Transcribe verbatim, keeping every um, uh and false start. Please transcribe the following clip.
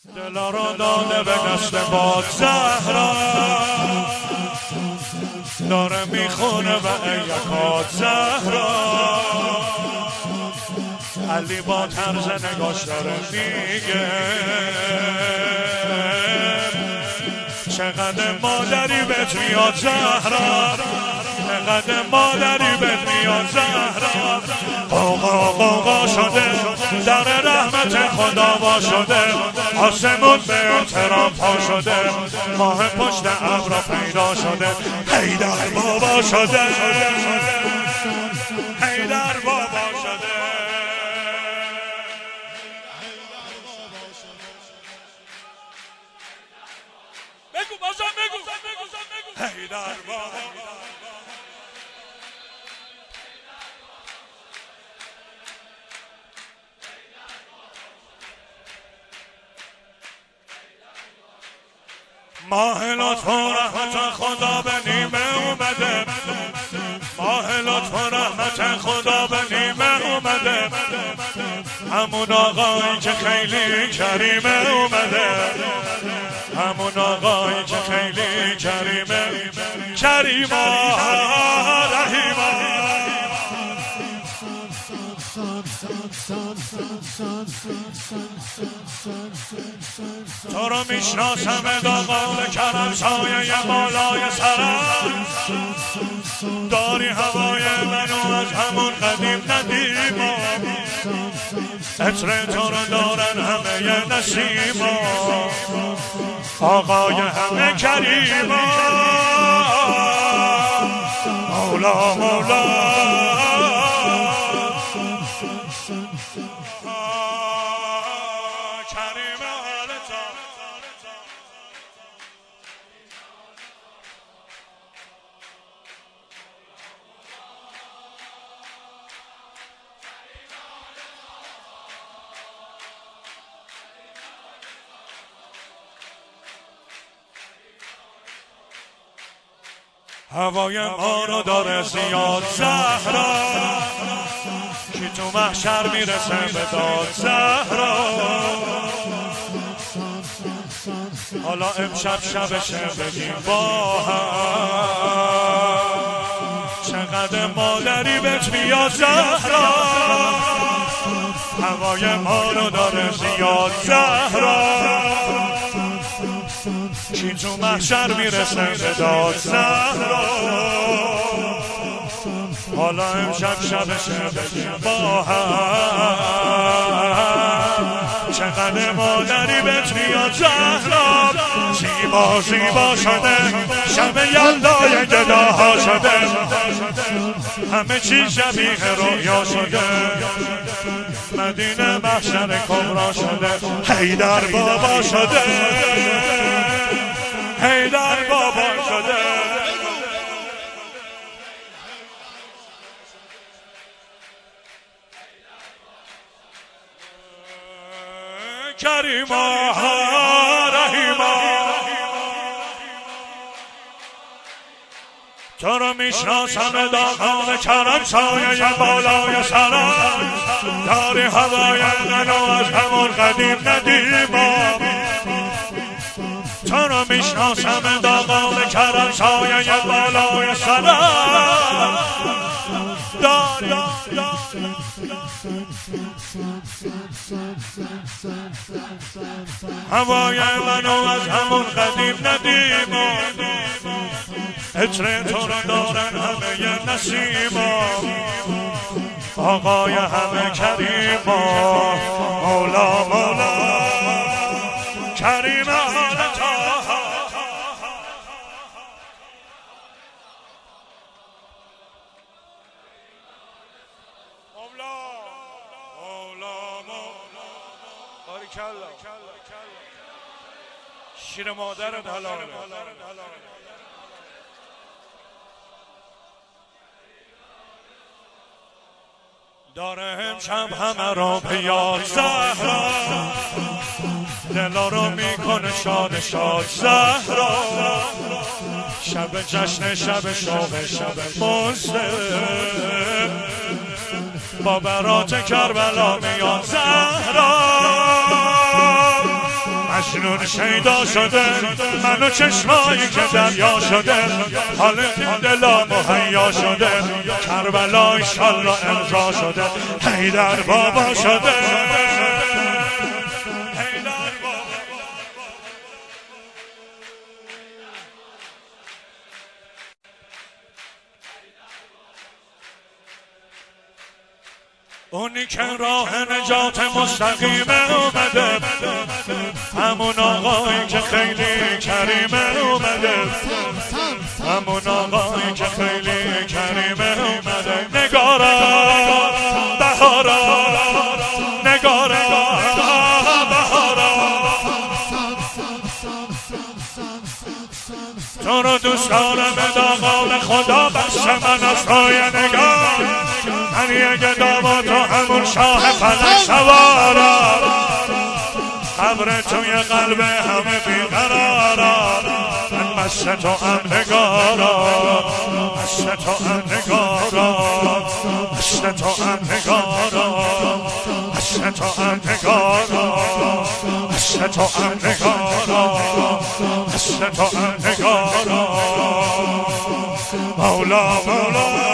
دلا رو داده به دست باد زهرا، داره میخونه و ایکات زهرا. علی با طرز نگاش داره میگه چقدر مادری بهت میاد زهرا، چقدر مادری بهت میاد زهرا. قوقا قوقا شده در رحمت خدا وا شده، آسمون به احترام پا شده، ماه پشت ابر پیدا شده. حیدر بابا شده، حیدر بابا شده. بگو بازم بگو حیدر بابا. ماه لطف و رحمت خدا به نیمه اومده، ماه لطف و رحمت خدا به نیمه اومده. همون آقایی که خیلی کریمه اومده، همون آقایی که خیلی کریمه. کریما رحیما تو رو میشناسم داغال کرم سایه بالای سرم، داری هوای منو از همون قدیم ندیما. عطر تو رو دارن همه نسیما، آقای همه کریما. مولا مولا هوای ما رو داره زیاد زهرا، کی تو محشر میرسه به داد زهرا. حالا امشب شبشه بگیم با هم چقدر مادری بهت میاد زهرا. هوای ما رو داره زیاد زهرا، کی تو محشر میرسه به داد زهرا. حالا امشب شبشه بگیم با هم چقدر مادری بهت میاد زهرا. زیبا زیبا شده شب یلدای گداها شده، همه چی شبیه رویا شده، مدینه محشر کبرا شده. حیدر بابا شده، حیدر بابا شده. کریما رحیما تو رو میشناسم داغان کرم سایه بالای سرم، داری هوای منو از همون قدیم ندیما. تو رو میشناسم داغان کرم سایه بالای سرم، داری هوای منو از همون قدیم ندیما. عطر تو رو دارن همه نسیما، آقای همه کریما. مولا مولا کریم حالتا. مولا مولا مولا باریکالله شیر مادرت حلاله. داره امشب همه را به یاد زهرا، دلا رو میکنه شاد شاد زهرا. شب جشن شب شوق شب مسلم، با برات کربلا میاد زهرا. مجنون شیدا شده منو چشمایی که دریا شده حال دلا مهیا شده کربلا ایشالله امضا شده حیدر بابا شده اونی که راه نجات مستقیم اومده همون آقایی که خیلی کریمه اومده همون آقایی که خیلی کریمه اومده نگارا بهارا نگارا بهارا تو رو دوست دارم داغال خدا بخش من از روی نگار من یک داما تو همون شاه فلک سوارا قبر توی قلب همه بیقرارا من مست تو ام نگارا مست تو ام نگارا مست تو ام نگارا مست تو ام نگارا مست تو ام نگارا مست تو ام نگارا مولا مولا